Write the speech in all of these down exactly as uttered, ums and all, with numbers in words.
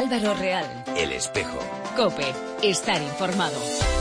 Álvaro Real. El Espejo. COPE. Estar informado.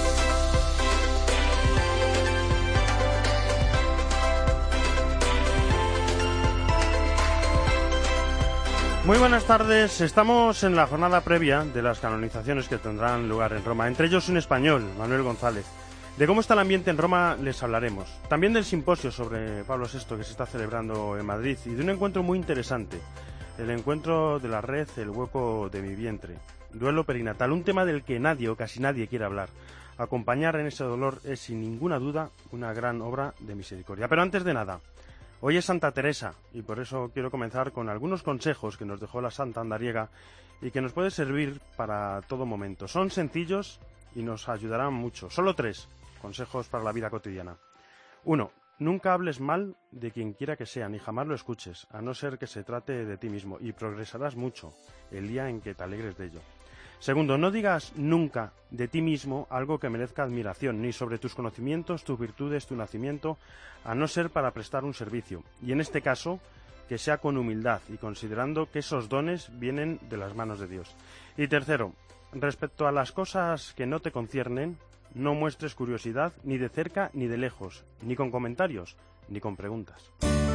Muy buenas tardes, estamos en la jornada previa de las canonizaciones que tendrán lugar en Roma, entre ellos un español, Manuel González. De cómo está el ambiente en Roma les hablaremos. También del simposio sobre Pablo sexto que se está celebrando en Madrid y de un encuentro muy interesante, el encuentro de la red El hueco de mi vientre. Duelo perinatal, un tema del que nadie o casi nadie quiere hablar. Acompañar en ese dolor es sin ninguna duda una gran obra de misericordia. Pero antes de nada, hoy es Santa Teresa y por eso quiero comenzar con algunos consejos que nos dejó la Santa Andariega y que nos puede servir para todo momento. Son sencillos y nos ayudarán mucho. Solo tres consejos para la vida cotidiana. Uno, nunca hables mal de quien quiera que sea, ni jamás lo escuches, a no ser que se trate de ti mismo, y progresarás mucho el día en que te alegres de ello. Segundo, no digas nunca de ti mismo algo que merezca admiración, ni sobre tus conocimientos, tus virtudes, tu nacimiento, a no ser para prestar un servicio. Y en este caso, que sea con humildad y considerando que esos dones vienen de las manos de Dios. Y tercero, respecto a las cosas que no te conciernen, no muestres curiosidad ni de cerca ni de lejos, ni con comentarios, ni con preguntas.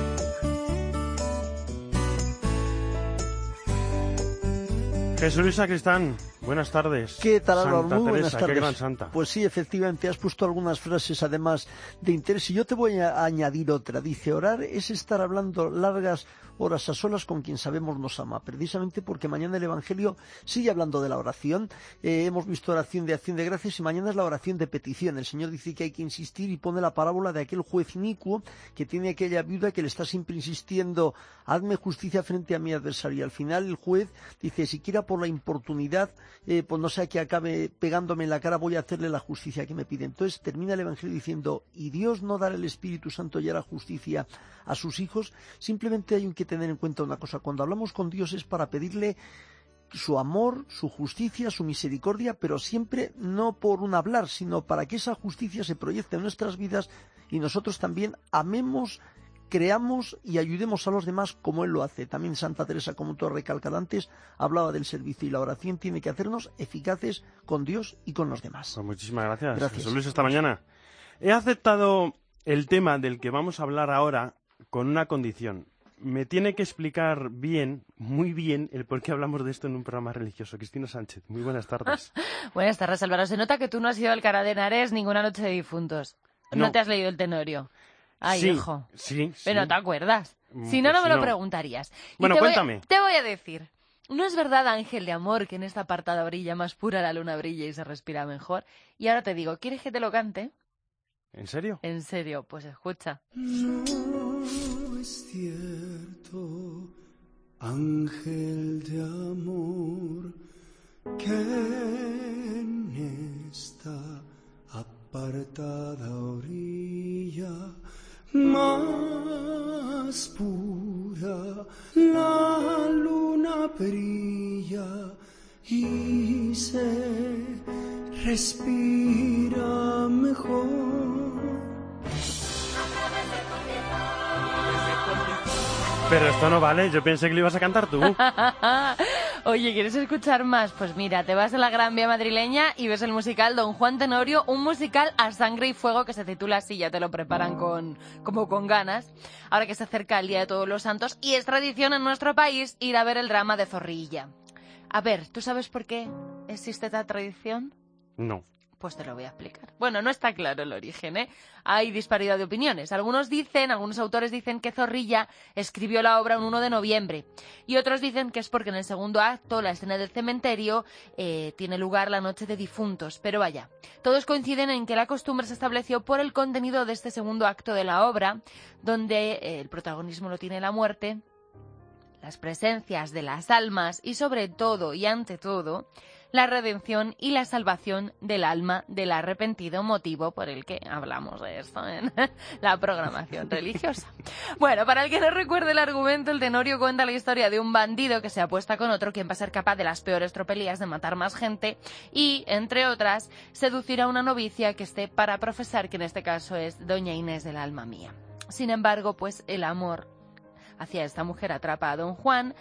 Jesús Luis Sacristán, buenas tardes. ¿Qué tal, Álvaro? Santa Muy buenas Teresa, tardes. qué gran santa. Pues sí, efectivamente, has puesto algunas frases además de interés y yo te voy a añadir otra. Dice, orar es estar hablando largas horas a solas con quien sabemos nos ama, precisamente porque mañana el Evangelio sigue hablando de la oración. Eh, hemos visto oración de acción de gracias y mañana es la oración de petición. El Señor dice que hay que insistir y pone la parábola de aquel juez inicuo que tiene aquella viuda que le está siempre insistiendo, hazme justicia frente a mi adversario. Y al final el juez dice, siquiera por la importunidad, eh, pues no sea que acabe pegándome en la cara, voy a hacerle la justicia que me pide. Entonces termina el Evangelio diciendo, y Dios no dará el Espíritu Santo y hará justicia a sus hijos. Simplemente hay que tener en cuenta una cosa, cuando hablamos con Dios es para pedirle su amor, su justicia, su misericordia, pero siempre no por un hablar, sino para que esa justicia se proyecte en nuestras vidas y nosotros también amemos, creamos y ayudemos a los demás como Él lo hace. También Santa Teresa, como tú has recalcado antes, hablaba del servicio y la oración tiene que hacernos eficaces con Dios y con los demás. Pues muchísimas gracias. Gracias. Jesús Luis, esta mañana. He aceptado el tema del que vamos a hablar ahora con una condición. Me tiene que explicar bien, muy bien, el por qué hablamos de esto en un programa religioso. Cristina Sánchez, muy buenas tardes. Buenas tardes, Álvaro. Se nota que tú no has ido al Alcalá de Henares ninguna noche de difuntos. No, No. te has leído el Tenorio. Ay, sí, hijo. Sí, sí. Pero no te acuerdas. Mm, Si no, pues no me no. lo preguntarías. Y Bueno, te voy a- cuéntame. te voy a decir. ¿No es verdad, ángel de amor, que en esta apartada brilla más pura la luna brilla y se respira mejor? Y ahora te digo, ¿quieres que te lo cante? ¿En serio? En serio, pues escucha. No es cierto, ángel de amor, que en esta apartada orilla más pura la luna brilla y se respira mejor. Pero esto no vale, yo pensé que lo ibas a cantar tú. Oye, ¿quieres escuchar más? Pues mira, te vas a la Gran Vía madrileña y ves el musical Don Juan Tenorio, un musical a sangre y fuego que se titula así, ya te lo preparan con como con ganas. Ahora que se acerca el Día de Todos los Santos y es tradición en nuestro país ir a ver el drama de Zorrilla. A ver, ¿tú sabes por qué existe esta tradición? No. Pues te lo voy a explicar. Bueno, no está claro el origen, ¿eh? Hay disparidad de opiniones. Algunos dicen, algunos autores dicen que Zorrilla escribió la obra un uno de noviembre. Y otros dicen que es porque en el segundo acto, la escena del cementerio, eh, tiene lugar la noche de difuntos. Pero vaya, todos coinciden en que la costumbre se estableció por el contenido de este segundo acto de la obra, donde eh, el protagonismo lo tiene la muerte, las presencias de las almas y sobre todo y ante todo la redención y la salvación del alma del arrepentido, motivo por el que hablamos de esto en la programación religiosa. Bueno, para el que no recuerde el argumento, el Tenorio cuenta la historia de un bandido que se apuesta con otro quien va a ser capaz de las peores tropelías de matar más gente y, entre otras, seducir a una novicia que esté para profesar, que en este caso es Doña Inés del alma mía. Sin embargo, pues el amor hacia esta mujer atrapa a Don Juan,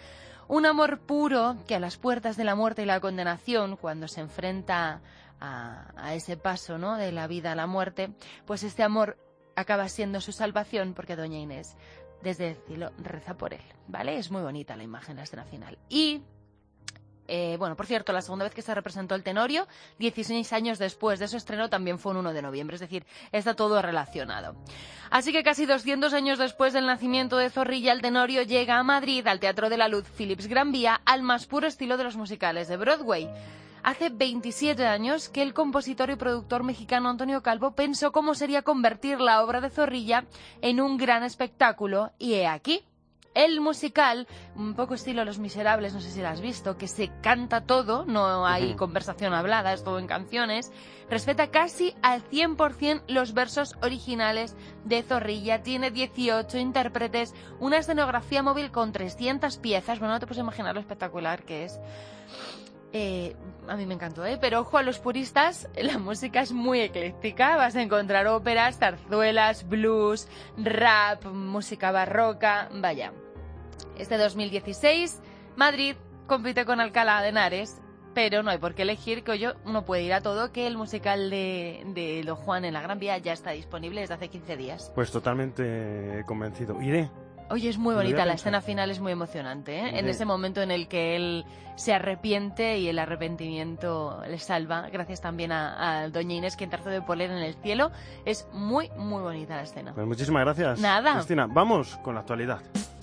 Un amor puro que a las puertas de la muerte y la condenación, cuando se enfrenta a, a ese paso, ¿no?, de la vida a la muerte, pues este amor acaba siendo su salvación, porque doña Inés desde el cielo reza por él, ¿vale? Es muy bonita la imagen, la escena final. Y, eh, bueno, por cierto, la segunda vez que se representó el Tenorio, dieciséis años después de su estreno, también fue un uno de noviembre, es decir, está todo relacionado. Así que casi doscientos años después del nacimiento de Zorrilla, el Tenorio llega a Madrid, al Teatro de la Luz Philips Gran Vía, al más puro estilo de los musicales de Broadway. Hace veintisiete años que el compositor y productor mexicano Antonio Calvo pensó cómo sería convertir la obra de Zorrilla en un gran espectáculo, y he aquí. El musical, un poco estilo Los Miserables, no sé si lo has visto, que se canta todo, no hay conversación hablada, es todo en canciones, respeta casi al cien por ciento los versos originales de Zorrilla, tiene dieciocho intérpretes, una escenografía móvil con trescientas piezas, bueno, no te puedes imaginar lo espectacular que es. Eh, a mí me encantó, ¿eh? Pero ojo a los puristas, la música es muy ecléctica, vas a encontrar óperas, zarzuelas, blues, rap, música barroca, vaya. Este dos mil dieciséis, Madrid compite con Alcalá de Henares, pero no hay por qué elegir, que hoy uno puede ir a todo, que el musical de, de Don Juan en la Gran Vía ya está disponible desde hace quince días. Pues totalmente convencido. Iré. Oye, es muy bonita, la escena final es muy emocionante, ¿eh? En ese momento en el que él se arrepiente y el arrepentimiento le salva, gracias también a, a doña Inés, quien trató de poner en el cielo. Es muy, muy bonita la escena. Pues muchísimas gracias, Nada. Cristina. Vamos con la actualidad.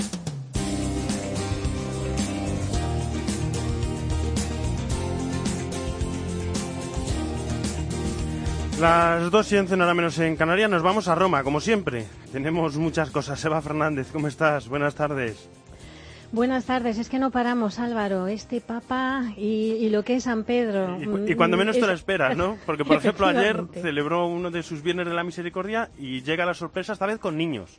Las dos y once, nada menos en Canarias, nos vamos a Roma, como siempre. Tenemos muchas cosas. Eva Fernández, ¿cómo estás? Buenas tardes. Buenas tardes. Es que no paramos, Álvaro. Este Papa y, y lo que es San Pedro. Y, y cuando menos es... te lo esperas, ¿no? Porque, por ejemplo, ayer celebró uno de sus Viernes de la Misericordia y llega la sorpresa esta vez con niños.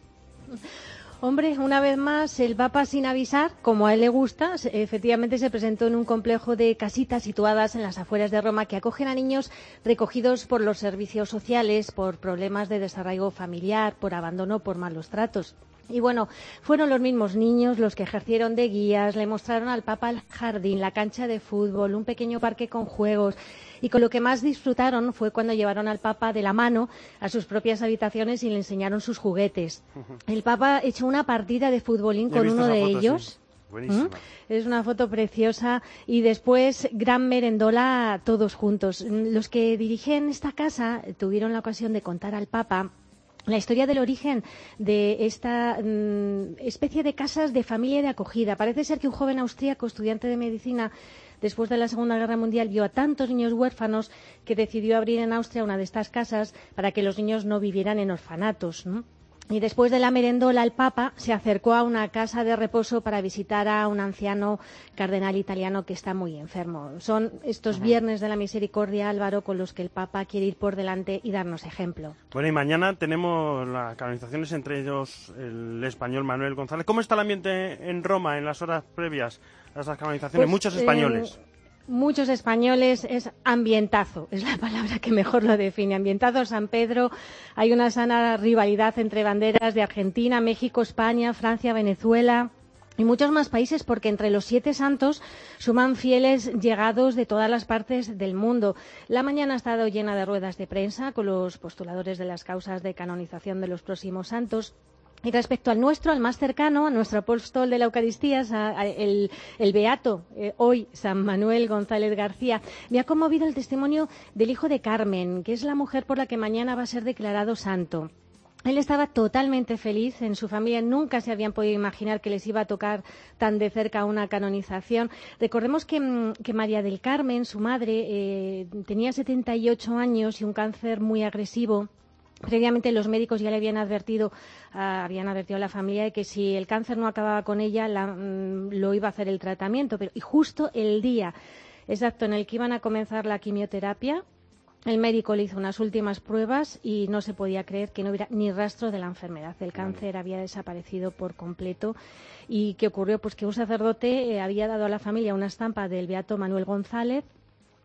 Hombre, una vez más, el Papa, sin avisar, como a él le gusta, efectivamente se presentó en un complejo de casitas situadas en las afueras de Roma que acogen a niños recogidos por los servicios sociales, por problemas de desarraigo familiar, por abandono, por malos tratos. Y bueno, fueron los mismos niños los que ejercieron de guías, le mostraron al Papa el jardín, la cancha de fútbol, un pequeño parque con juegos. Y con lo que más disfrutaron fue cuando llevaron al Papa de la mano a sus propias habitaciones y le enseñaron sus juguetes. El Papa echó una partida de futbolín con uno de foto, ellos. Sí. Buenísima. Es una foto preciosa. Y después, gran merendola todos juntos. Los que dirigen esta casa tuvieron la ocasión de contar al Papa la historia del origen de esta mmm, especie de casas de familia y de acogida. Parece ser que un joven austríaco, estudiante de medicina, después de la Segunda Guerra Mundial, vio a tantos niños huérfanos que decidió abrir en Austria una de estas casas para que los niños no vivieran en orfanatos, ¿no? Y después de la merendola, el Papa se acercó a una casa de reposo para visitar a un anciano cardenal italiano que está muy enfermo. Son estos Viernes de la Misericordia, Álvaro, con los que el Papa quiere ir por delante y darnos ejemplo. Bueno, y mañana tenemos las canonizaciones, entre ellos el español Manuel González. ¿Cómo está el ambiente en Roma en las horas previas a estas canonizaciones? Pues, Muchos españoles. Eh... Muchos españoles, es ambientazo, es la palabra que mejor lo define. Ambientazo San Pedro, hay una sana rivalidad entre banderas de Argentina, México, España, Francia, Venezuela y muchos más países, porque entre los siete santos suman fieles llegados de todas las partes del mundo. La mañana ha estado llena de ruedas de prensa con los postuladores de las causas de canonización de los próximos santos. Y respecto al nuestro, al más cercano, a nuestro apóstol de la Eucaristía, a, a, el, el beato, eh, hoy, San Manuel González García, me ha conmovido el testimonio del hijo de Carmen, que es la mujer por la que mañana va a ser declarado santo. Él estaba totalmente feliz, en su familia nunca se habían podido imaginar que les iba a tocar tan de cerca una canonización. Recordemos que, que María del Carmen, su madre, eh, tenía setenta y ocho años y un cáncer muy agresivo. Previamente los médicos ya le habían advertido, uh, habían advertido a la familia de que si el cáncer no acababa con ella, la, mm, lo iba a hacer el tratamiento. Pero, y justo el día exacto en el que iban a comenzar la quimioterapia, el médico le hizo unas últimas pruebas y no se podía creer que no hubiera ni rastro de la enfermedad. El cáncer había desaparecido por completo. ¿Y qué ocurrió? Pues que un sacerdote eh, había dado a la familia una estampa del beato Manuel González,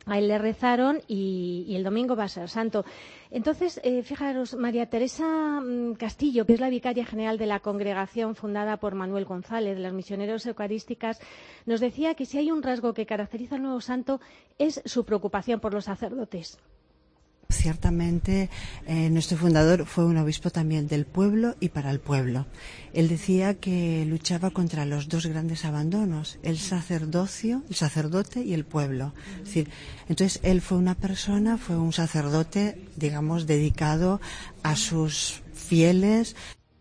A él le rezaron y, y el domingo va a ser santo. Entonces, eh, fijaros, María Teresa Castillo, que es la vicaria general de la congregación fundada por Manuel González, de las Misioneros Eucarísticas, nos decía que si hay un rasgo que caracteriza al nuevo santo es su preocupación por los sacerdotes. Ciertamente, eh, nuestro fundador fue un obispo también del pueblo y para el pueblo. Él decía que luchaba contra los dos grandes abandonos, el sacerdocio, el sacerdote y el pueblo. Es decir, entonces él fue una persona, fue un sacerdote, digamos, dedicado a sus fieles.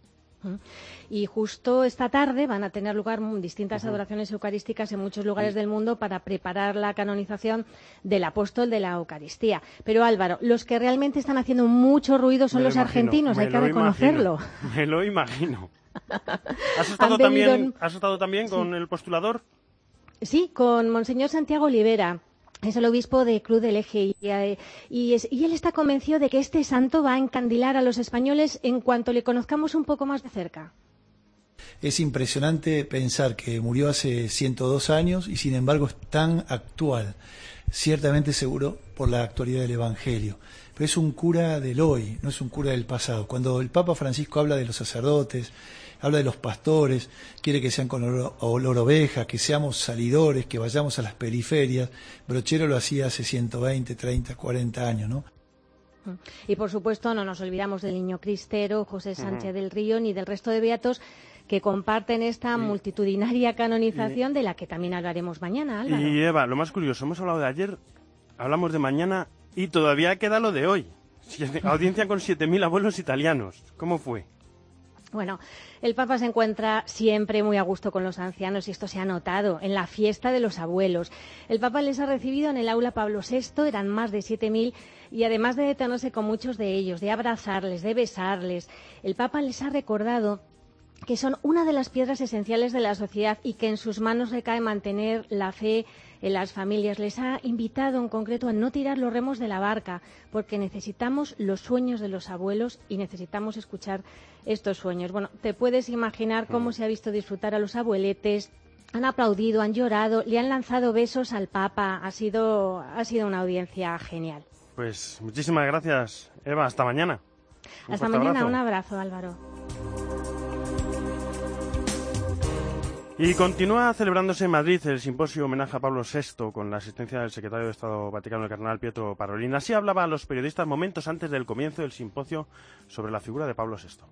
Y justo esta tarde van a tener lugar distintas adoraciones eucarísticas en muchos lugares del mundo para preparar la canonización del apóstol de la Eucaristía. Pero Álvaro, los que realmente están haciendo mucho ruido son los argentinos, hay que reconocerlo. Me lo imagino. ¿Has estado también, ¿has estado también con el postulador? Sí, con Monseñor Santiago Olivera. Es el obispo de Cruz del Eje y, y, es, y él está convencido de que este santo va a encandilar a los españoles en cuanto le conozcamos un poco más de cerca. Es impresionante pensar que murió hace ciento dos años y sin embargo es tan actual, ciertamente seguro por la actualidad del Evangelio. Pero es un cura del hoy, no es un cura del pasado. Cuando el Papa Francisco habla de los sacerdotes, habla de los pastores, quiere que sean con olor, olor oveja, que seamos salidores, que vayamos a las periferias. Brochero lo hacía hace ciento veinte, treinta, cuarenta años, ¿no? Y por supuesto no nos olvidamos del niño cristero, José Sánchez uh-huh. del Río, ni del resto de beatos que comparten esta sí. multitudinaria canonización sí. de la que también hablaremos mañana, Álvaro. Y Eva, lo más curioso, hemos hablado de ayer, hablamos de mañana y todavía queda lo de hoy. Audiencia con siete mil abuelos italianos. ¿Cómo fue? Bueno, el Papa se encuentra siempre muy a gusto con los ancianos y esto se ha notado en la fiesta de los abuelos. El Papa les ha recibido en el aula Pablo sexto, eran más de siete mil y además de detenerse con muchos de ellos, de abrazarles, de besarles, el Papa les ha recordado que son una de las piedras esenciales de la sociedad y que en sus manos recae mantener la fe en las familias. Les ha invitado en concreto a no tirar los remos de la barca, porque necesitamos los sueños de los abuelos y necesitamos escuchar estos sueños. Bueno, te puedes imaginar cómo se ha visto disfrutar a los abueletes. Han aplaudido, han llorado, le han lanzado besos al Papa. Ha sido, ha sido una audiencia genial. Pues muchísimas gracias, Eva. Hasta mañana. Un Hasta mañana. Abrazo. Un abrazo, Álvaro. Y continúa celebrándose en Madrid el simposio homenaje a Pablo sexto con la asistencia del secretario de Estado Vaticano, el cardenal Pietro Parolin. Así hablaba a los periodistas momentos antes del comienzo del simposio sobre la figura de Pablo sexto.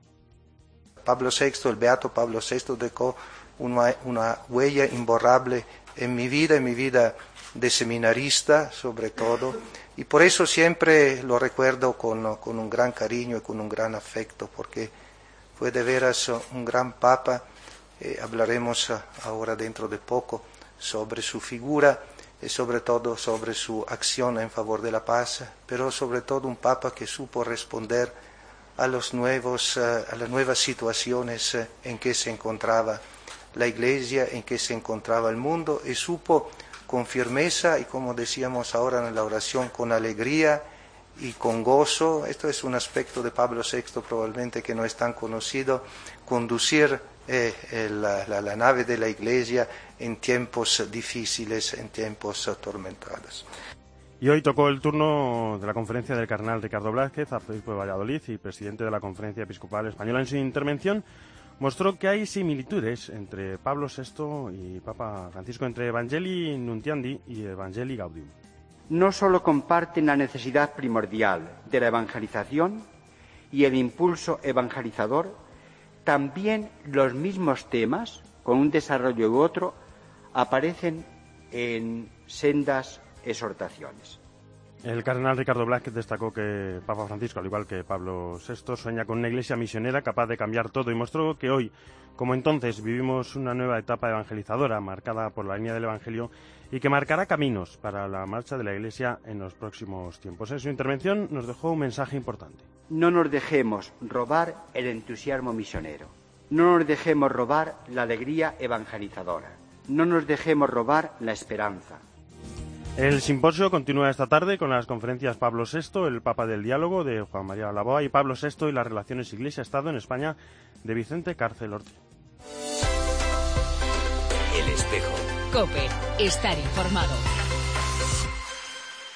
Pablo sexto, el beato Pablo sexto, dejó una, una huella imborrable en mi vida, en mi vida de seminarista sobre todo, y por eso siempre lo recuerdo con, con un gran cariño y con un gran afecto, porque fue de veras un gran papa. Eh, hablaremos ahora dentro de poco sobre su figura y sobre todo sobre su acción en favor de la paz, pero sobre todo un papa que supo responder a, los nuevos, uh, a las nuevas situaciones uh, en que se encontraba la Iglesia, en que se encontraba el mundo, y supo con firmeza y, como decíamos ahora en la oración, con alegría y con gozo, esto es un aspecto de Pablo sexto probablemente que no es tan conocido, conducir eh, la, la, la nave de la Iglesia en tiempos difíciles, en tiempos atormentados. Y hoy tocó el turno de la conferencia del cardenal Ricardo Blázquez, arzobispo de Valladolid y presidente de la Conferencia Episcopal Española. En su intervención mostró que hay similitudes entre Pablo sexto y Papa Francisco, entre Evangelii Nuntiandi y Evangelii Gaudium. No solo comparten la necesidad primordial de la evangelización y el impulso evangelizador, también los mismos temas, con un desarrollo u otro, aparecen en sendas exhortaciones. El cardenal Ricardo Blázquez destacó que Papa Francisco, al igual que Pablo sexto, sueña con una iglesia misionera capaz de cambiar todo y mostró que hoy, como entonces, vivimos una nueva etapa evangelizadora marcada por la línea del Evangelio y que marcará caminos para la marcha de la iglesia en los próximos tiempos. En su intervención nos dejó un mensaje importante. No nos dejemos robar el entusiasmo misionero. No nos dejemos robar la alegría evangelizadora. No nos dejemos robar la esperanza. El simposio continúa esta tarde con las conferencias Pablo sexto, el Papa del Diálogo, de Juan María Laboa, y Pablo sexto y las relaciones Iglesia-Estado en España, de Vicente Cárcel Ortiz. El Espejo. COPE. Estar informado.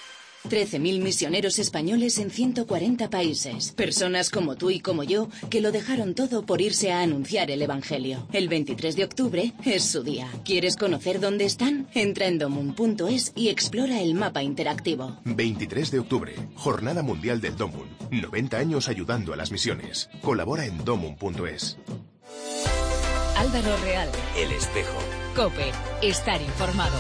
trece mil misioneros españoles en ciento cuarenta países. Personas como tú y como yo que lo dejaron todo por irse a anunciar el Evangelio. El veintitrés de octubre es su día. ¿Quieres conocer dónde están? Entra en domun punto es y explora el mapa interactivo. veintitrés de octubre, Jornada Mundial del Domun. noventa años ayudando a las misiones. Colabora en domun punto es. Álvaro Real. El Espejo. COPE. Estar informado.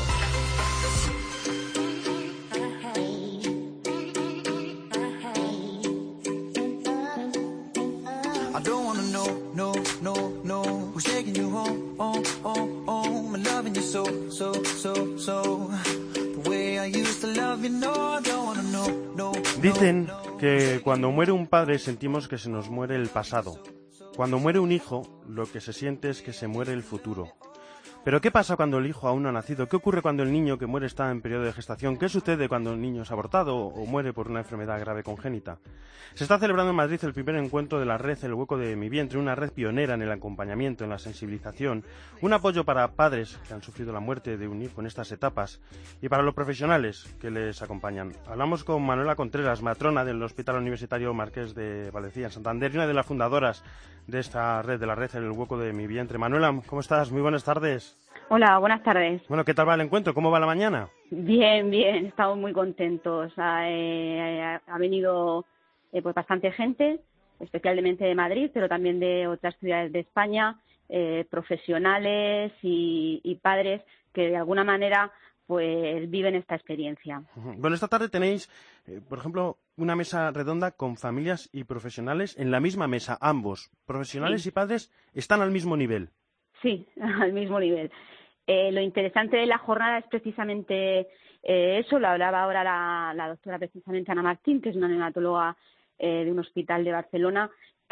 Dicen que cuando muere un padre sentimos que se nos muere el pasado. Cuando muere un hijo, lo que se siente es que se muere el futuro. Pero ¿qué pasa cuando el hijo aún no ha nacido? ¿Qué ocurre cuando el niño que muere está en periodo de gestación? ¿Qué sucede cuando el niño es abortado o muere por una enfermedad grave congénita? Se está celebrando en Madrid el primer encuentro de la red El Hueco de mi Vientre, una red pionera en el acompañamiento, en la sensibilización, un apoyo para padres que han sufrido la muerte de un hijo en estas etapas y para los profesionales que les acompañan. Hablamos con Manuela Contreras, matrona del Hospital Universitario Marqués de Valdecilla, en Santander, y una de las fundadoras de esta red, de la red El Hueco de mi Vientre. Manuela, ¿cómo estás? Muy buenas tardes. Hola, buenas tardes. Bueno, ¿qué tal va el encuentro? ¿Cómo va la mañana? Bien, bien, estamos muy contentos. Ha, eh, ha venido eh, pues bastante gente, especialmente de Madrid, pero también de otras ciudades de España, eh, profesionales y, y padres que de alguna manera pues viven esta experiencia. Bueno, esta tarde tenéis, eh, por ejemplo, una mesa redonda con familias y profesionales en la misma mesa, ambos, profesionales sí. y padres, están al mismo nivel. Sí, al mismo nivel. Eh, lo interesante de la jornada es precisamente eh, eso, lo hablaba ahora la, la doctora precisamente Ana Martín, que es una neonatóloga eh, de un hospital de Barcelona,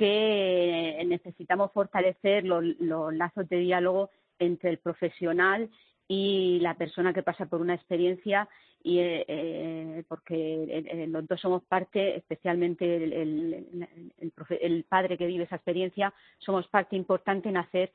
que eh, necesitamos fortalecer los, los lazos de diálogo entre el profesional y la persona que pasa por una experiencia, y eh, eh, porque eh, los dos somos parte, especialmente el, el, el, el, profe, el padre que vive esa experiencia, somos parte importante en hacer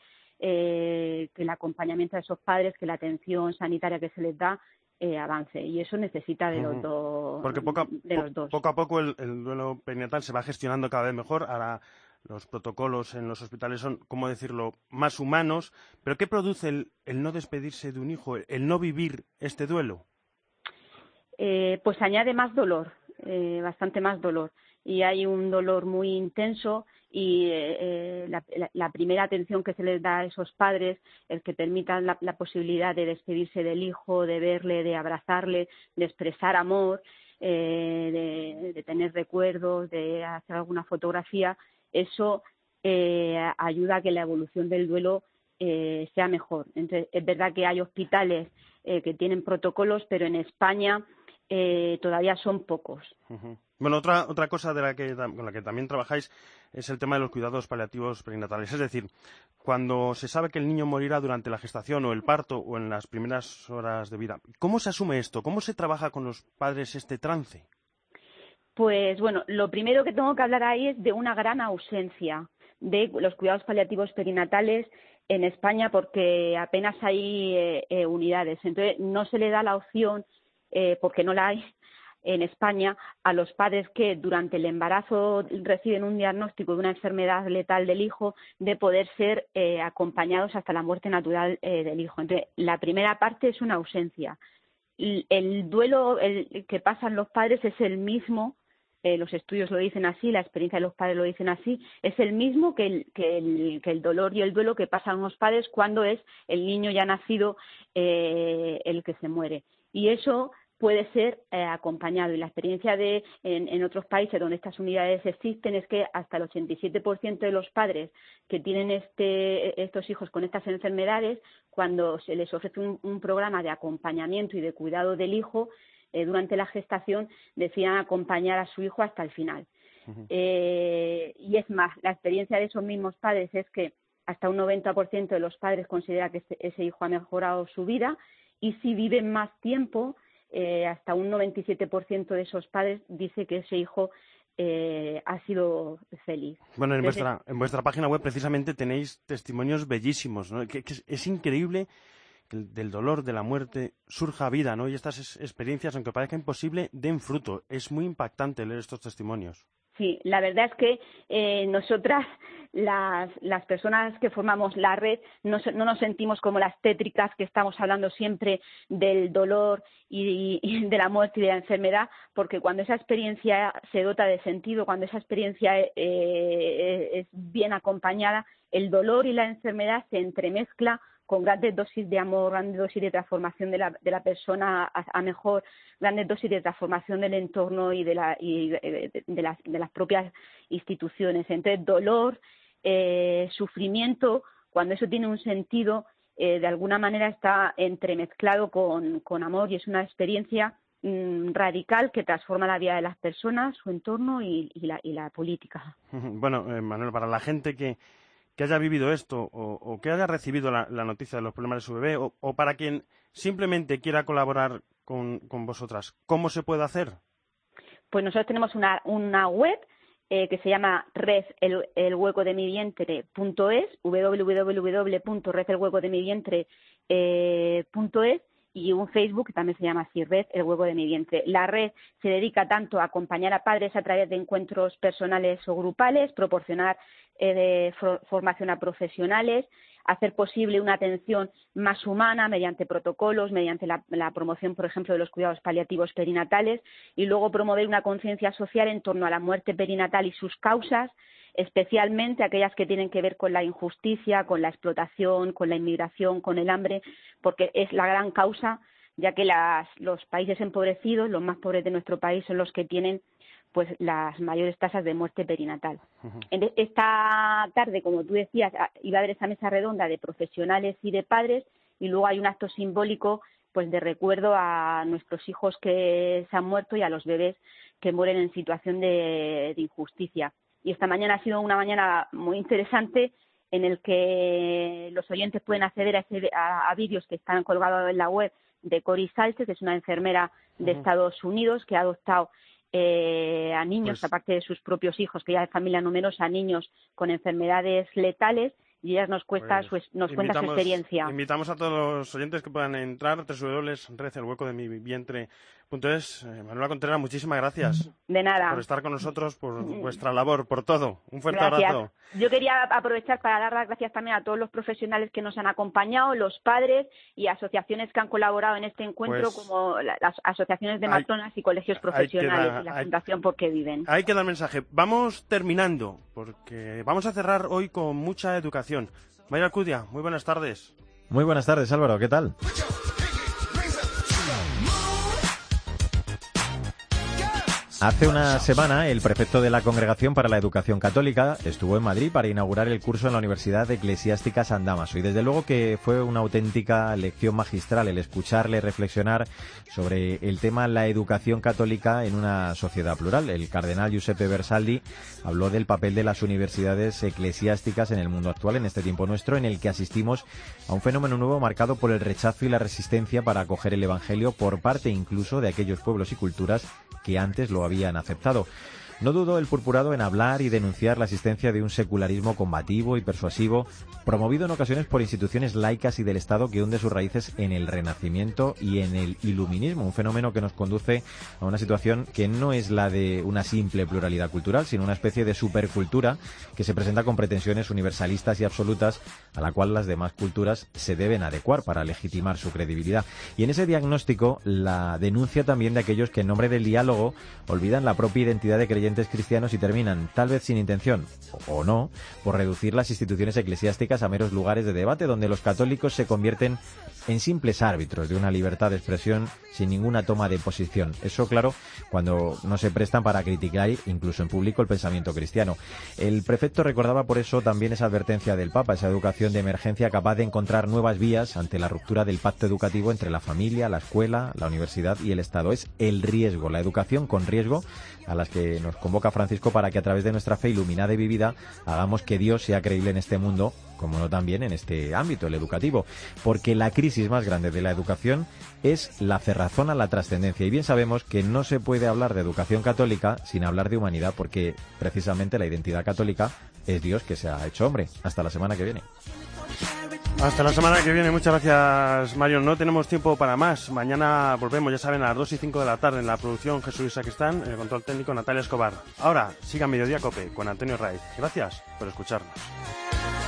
Eh, que el acompañamiento de esos padres, que la atención sanitaria que se les da eh, avance, y eso necesita de los, uh-huh. dos, Porque poco a, de los dos. Poco a poco el, el duelo perinatal se va gestionando cada vez mejor. Ahora los protocolos en los hospitales son, ¿cómo decirlo?, más humanos. ¿Pero qué produce el, el no despedirse de un hijo, el no vivir este duelo? Eh, pues añade más dolor, eh, bastante más dolor, y hay un dolor muy intenso. Y eh, la, la, la primera atención que se les da a esos padres, el que permitan la, la posibilidad de despedirse del hijo, de verle, de abrazarle, de expresar amor, eh, de, de tener recuerdos, de hacer alguna fotografía, eso eh, ayuda a que la evolución del duelo eh, sea mejor. Entonces, es verdad que hay hospitales eh, que tienen protocolos, pero en España eh, todavía son pocos. Uh-huh. Bueno, otra otra cosa de la que, con la que también trabajáis es el tema de los cuidados paliativos perinatales. Es decir, cuando se sabe que el niño morirá durante la gestación o el parto o en las primeras horas de vida, ¿cómo se asume esto? ¿Cómo se trabaja con los padres este trance? Pues bueno, lo primero que tengo que hablar ahí es de una gran ausencia de los cuidados paliativos perinatales en España, porque apenas hay eh, eh, unidades. Entonces, no se le da la opción, eh, porque no la hay en España, a los padres que durante el embarazo reciben un diagnóstico de una enfermedad letal del hijo, de poder ser eh, acompañados hasta la muerte natural eh, del hijo. Entonces, la primera parte es una ausencia. El, el duelo el, que pasan los padres es el mismo, eh, los estudios lo dicen así, la experiencia de los padres lo dicen así, es el mismo que el, que el, que el dolor y el duelo que pasan los padres cuando es el niño ya nacido eh, el que se muere. Y eso puede ser eh, acompañado, y la experiencia de en, en otros países donde estas unidades existen es que hasta el ochenta y siete por ciento de los padres que tienen este, estos hijos con estas enfermedades, cuando se les ofrece un, un programa de acompañamiento y de cuidado del hijo eh, durante la gestación, deciden acompañar a su hijo hasta el final. Uh-huh. Eh, y es más, la experiencia de esos mismos padres es que hasta un noventa por ciento de los padres considera que ese, ese hijo ha mejorado su vida, y si viven más tiempo, Eh, hasta un noventa y siete por ciento de esos padres dice que ese hijo eh, ha sido feliz. Bueno, en, Entonces, vuestra, en vuestra página web precisamente tenéis testimonios bellísimos, ¿no? Que, que es, es increíble que del dolor, de la muerte, surja vida, ¿no? Y estas es, experiencias, aunque parezca imposible, den fruto. Es muy impactante leer estos testimonios. Sí, la verdad es que eh, nosotras, las, las personas que formamos la red, no, no nos sentimos como las tétricas que estamos hablando siempre del dolor y, y de la muerte y de la enfermedad, porque cuando esa experiencia se dota de sentido, cuando esa experiencia eh, es bien acompañada, el dolor y la enfermedad se entremezcla con grandes dosis de amor, grandes dosis de transformación de la, de la persona a, a mejor, grandes dosis de transformación del entorno y de, la, y de, de, las, de las propias instituciones. Entonces, dolor, eh, sufrimiento, cuando eso tiene un sentido, eh, de alguna manera está entremezclado con, con amor, y es una experiencia mmm, radical que transforma la vida de las personas, su entorno y, y, la, y la política. Bueno, eh, Manuel, para la gente que que haya vivido esto o, o que haya recibido la, la noticia de los problemas de su bebé o, o para quien simplemente quiera colaborar con, con vosotras, ¿cómo se puede hacer? Pues nosotros tenemos una, una web eh, que se llama red el, el hueco de mi vientre punto es, doble u doble u doble u punto red el hueco de mi vientre punto es, y un Facebook que también se llama así, Red El Hueco de mi Vientre. La red se dedica tanto a acompañar a padres a través de encuentros personales o grupales, proporcionar eh, de for formación a profesionales, hacer posible una atención más humana mediante protocolos, mediante la, la promoción, por ejemplo, de los cuidados paliativos perinatales, y luego promover una conciencia social en torno a la muerte perinatal y sus causas, especialmente aquellas que tienen que ver con la injusticia, con la explotación, con la inmigración, con el hambre, porque es la gran causa, ya que las, los países empobrecidos, los más pobres de nuestro país, son los que tienen pues las mayores tasas de muerte perinatal. Uh-huh. Esta tarde, como tú decías, iba a haber esa mesa redonda de profesionales y de padres, y luego hay un acto simbólico pues de recuerdo a nuestros hijos que se han muerto y a los bebés que mueren en situación de, de injusticia. Y esta mañana ha sido una mañana muy interesante en el que los oyentes pueden acceder a, ese, a, a vídeos que están colgados en la web de Cori Salce, que es una enfermera de uh-huh. Estados Unidos que ha adoptado eh, a niños, pues, aparte de sus propios hijos, que ya es familia numerosa, niños con enfermedades letales, y ella nos, cuesta, pues, su, nos cuenta su experiencia. Invitamos a todos los oyentes que puedan entrar, doble u doble u doble u punto red el hueco de mi vientre punto es. Eh, Manuela Contreras, muchísimas gracias. De nada. Por estar con nosotros, por vuestra labor, por todo. Un fuerte gracias. abrazo. Yo quería aprovechar para dar las gracias también a todos los profesionales que nos han acompañado, los padres y asociaciones que han colaborado en este encuentro, pues, como las asociaciones de matronas y colegios profesionales dar, y la hay, Fundación Porque Viven. Hay que dar mensaje. Vamos terminando, porque vamos a cerrar hoy con mucha educación. Mayra Alcudia, muy buenas tardes. Muy buenas tardes, Álvaro, ¿qué tal? Hace una semana, el prefecto de la Congregación para la Educación Católica estuvo en Madrid para inaugurar el curso en la Universidad Eclesiástica San Dámaso. Y desde luego que fue una auténtica lección magistral el escucharle reflexionar sobre el tema la educación católica en una sociedad plural. El cardenal Giuseppe Bersaldi habló del papel de las universidades eclesiásticas en el mundo actual, en este tiempo nuestro, en el que asistimos a un fenómeno nuevo marcado por el rechazo y la resistencia para acoger el Evangelio por parte incluso de aquellos pueblos y culturas que antes lo habían aceptado. No dudó el purpurado en hablar y denunciar la existencia de un secularismo combativo y persuasivo, promovido en ocasiones por instituciones laicas y del Estado que hunde sus raíces en el Renacimiento y en el Iluminismo, un fenómeno que nos conduce a una situación que no es la de una simple pluralidad cultural, sino una especie de supercultura que se presenta con pretensiones universalistas y absolutas a la cual las demás culturas se deben adecuar para legitimar su credibilidad. Y en ese diagnóstico, la denuncia también de aquellos que en nombre del diálogo olvidan la propia identidad de creyentes cristianos y terminan, tal vez sin intención, o no, por reducir las instituciones eclesiásticas a meros lugares de debate donde los católicos se convierten en simples árbitros de una libertad de expresión sin ninguna toma de posición. Eso, claro, cuando no se prestan para criticar incluso en público el pensamiento cristiano. El prefecto recordaba por eso también esa advertencia del Papa, esa educación de emergencia capaz de encontrar nuevas vías ante la ruptura del pacto educativo entre la familia, la escuela, la universidad y el Estado. Es el riesgo, la educación con riesgo, a las que nos convoca Francisco para que a través de nuestra fe iluminada y vivida hagamos que Dios sea creíble en este mundo, como no también en este ámbito, el educativo, porque la crisis más grande de la educación es la cerrazón a la trascendencia, y bien sabemos que no se puede hablar de educación católica sin hablar de humanidad, porque precisamente la identidad católica es Dios que se ha hecho hombre. Hasta la semana que viene. Hasta la semana que viene. Muchas gracias, Mario. No tenemos tiempo para más. Mañana volvemos, ya saben, a las dos y cinco de la tarde en la producción Jesús Sacristán, en el control técnico Natalia Escobar. Ahora, siga Mediodía Cope con Antonio Raiz. Gracias por escucharnos.